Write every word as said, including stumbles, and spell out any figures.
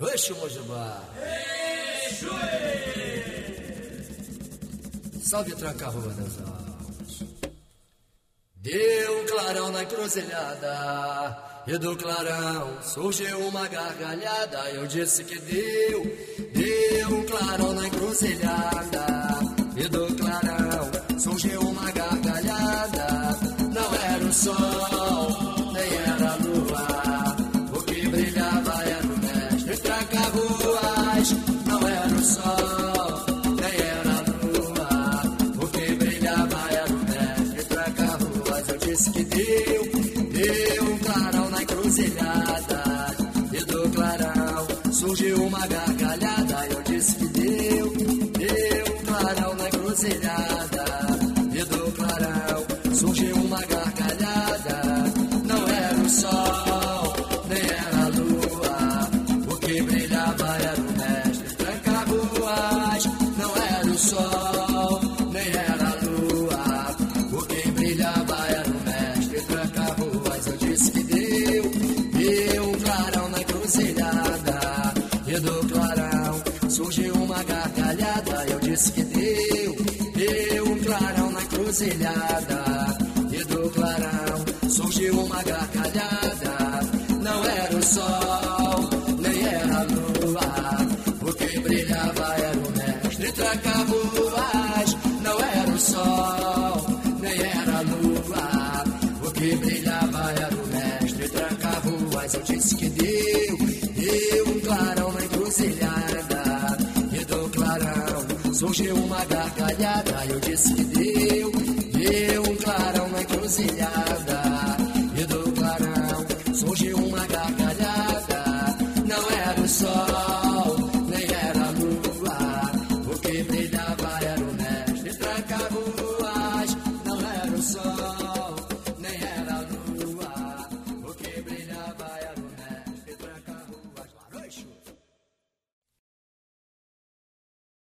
Oxe, Mojubá. Salve, tranca-rua das almas. Deu um clarão na encruzilhada, e do clarão surgiu uma gargalhada. Eu disse que deu, deu um clarão na encruzilhada, e do clarão surgiu uma gargalhada. Não era o sol, nem era a lua, o que brilhava era o mestre tranca-ruas. Não era o sol, nem era a lua, o que brilhava era o mestre tranca-ruas. Eu disse que deu, deu um clarão na encruzilhada, e do clarão surgiu uma gargalhada. Eu disse que deu, deu um clarão na encruzilhada, e do clarão surgiu uma gargalhada. Não era o sol, nem era a lua, o que brilhava era o mestre tranca-ruas. Não era o sol, nem era a lua, o que brilhava era o mestre tranca-ruas. Eu disse que deu, deu um clarão na encruzilhada, e do clarão surgiu uma gargalhada. Eu disse que deu, deu um clarão na encruzilhada, e do clarão surgiu uma gargalhada. Não era o sol, nem era a lua, o que brilhava era o mestre tranca-ruas. Não era o sol, nem era a lua, o que brilhava era o mestre tranca-ruas. Eu disse que deu, deu um clarão na encruzilhada, e do clarão surgiu uma gargalhada. Eu disse que deu, deu um clarão na encruzilhada,